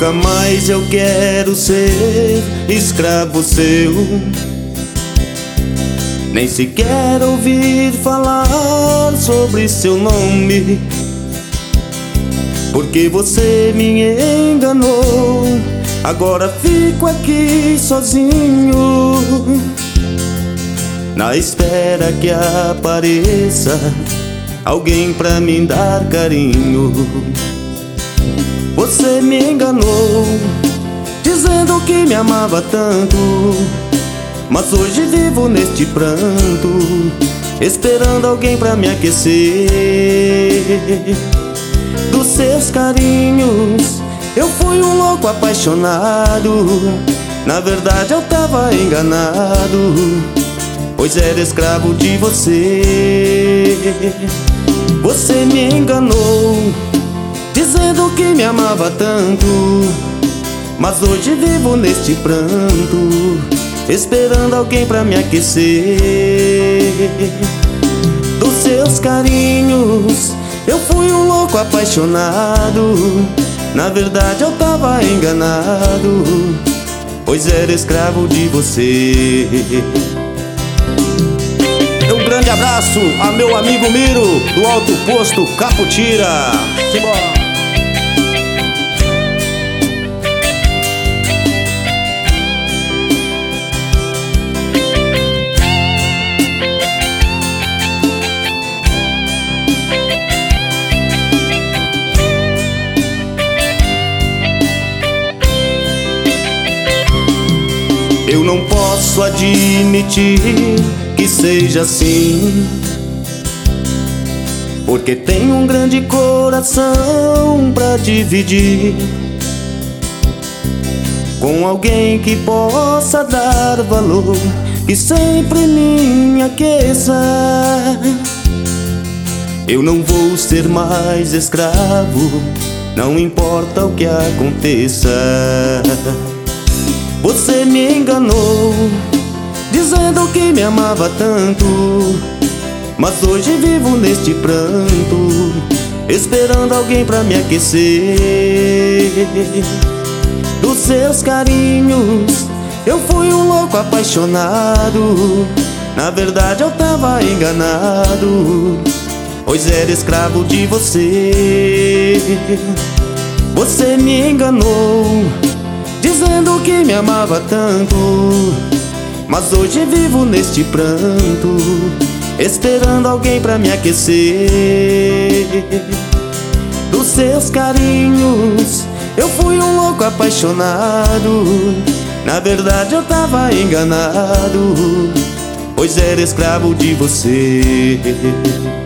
Nunca mais eu quero ser escravo seu, nem sequer ouvir falar sobre seu nome, porque você me enganou. Agora fico aqui sozinho, na espera que apareça alguém pra me dar carinho. Você me enganou, dizendo que me amava tanto, mas hoje vivo neste pranto, esperando alguém pra me aquecer. Dos seus carinhos eu fui um louco apaixonado, na verdade eu tava enganado, pois era escravo de você. Você me enganou, dizendo que me amava tanto, mas hoje vivo neste pranto, esperando alguém pra me aquecer. Dos seus carinhos eu fui um louco apaixonado, na verdade eu tava enganado, pois era escravo de você. Um grande abraço a meu amigo Miro, do Alto Posto Caputira. Simbora! Eu não posso admitir que seja assim, porque tenho um grande coração pra dividir com alguém que possa dar valor, que sempre me aqueça. Eu não vou ser mais escravo, não importa o que aconteça. Você me enganou, dizendo que me amava tanto, mas hoje vivo neste pranto, esperando alguém pra me aquecer. Dos seus carinhos eu fui um louco apaixonado, na verdade eu tava enganado, pois era escravo de você. Você me enganou, dizendo que me amava tanto, mas hoje vivo neste pranto, esperando alguém pra me aquecer. Dos seus carinhos eu fui um louco apaixonado, na verdade eu tava enganado, pois era escravo de você.